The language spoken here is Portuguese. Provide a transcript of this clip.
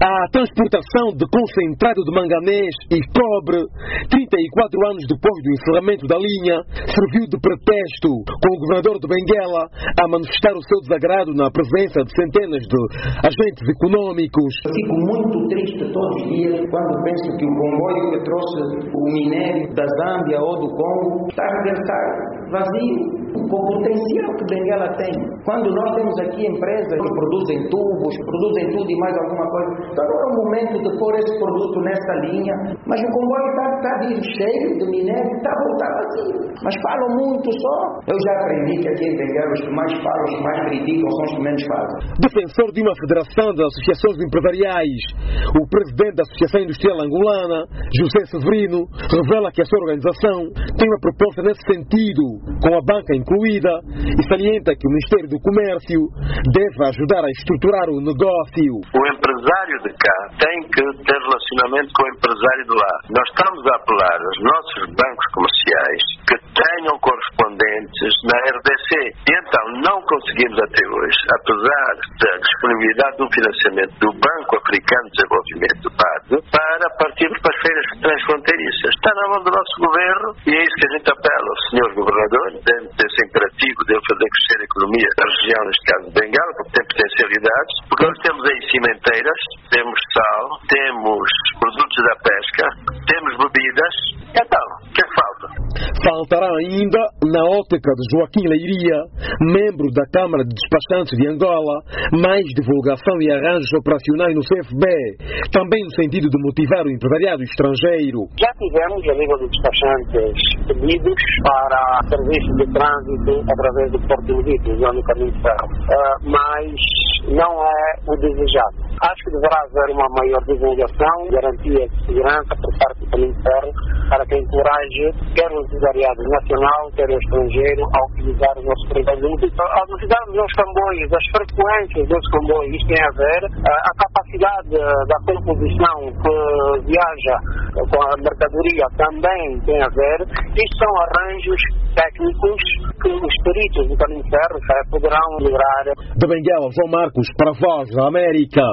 A transportação de concentrado de manganês e cobre, 34 anos depois do encerramento da linha, serviu de pretexto, com o governador de Benguela a manifestar o seu desagrado na presença de centenas de agentes econômicos. Fico muito triste todos os dias quando penso que o comboio que trouxe o minério da Zâmbia ou do Congo está a regressar vazio, com o potencial que Benguela tem. Quando nós temos aqui empresas que produzem tubos, produzem tudo e mais alguma coisa, então não é o momento de pôr esse produto nessa linha, mas o comboio está a vir cheio de minério, está a voltar vazio. Mas falam muito só. Eu já aprendi que aqui em Benguela os que mais falam, os que mais criticam são os que menos fazem. Defensor de uma federação de associações empresariais, o presidente da Associação Industrial Angolana, José Severino, revela que a sua organização tem uma proposta nesse sentido, com a banca incluída, e salienta que o Ministério do Comércio deve ajudar a estruturar o negócio. O empresário de cá tem que ter relacionamento com o empresário de lá. Nós estamos a apelar aos nossos bancos comerciais que tenham correspondentes na RDC. E então não conseguimos até hoje, apesar da disponibilidade do financiamento do Banco Africano de Desenvolvimento, BAD, para partirmos para as feiras transfronteiriças. Está na mão do nosso governo e é isso que a gente apela ao senhor governador, dentro desse imperativo de ele fazer crescer a economia da região, neste caso de Bengala, porque tem potencialidades, porque nós temos aí cimenteiras, temos sal, temos produtos da pesca, temos bebidas. Então, o que falta? Faltará ainda, na ótica de Joaquim Leiria, membro da Câmara de Despachantes de Angola, mais divulgação e arranjos operacionais no CFB, também no sentido de motivar o empresariado estrangeiro. Já tivemos, a nível de despachantes, pedidos para serviços de trânsito através do Porto de Lito, Zona do Caminho de Ferro, mas não é o desejado. Acho que deverá haver uma maior divulgação, garantia de segurança por parte do Caminho de Ferro, para que encoraje quer o empresariado nacional, quer o estrangeiro, a utilizar o nosso trabalho. Ao utilizarmos os comboios, as frequências dos comboios, isto tem a ver, a capacidade da composição que viaja com a mercadoria também tem a ver. Isto são arranjos técnicos que os peritos do Caminho de Ferro poderão melhorar. De Benguela, João Marcos, para a Voz da América.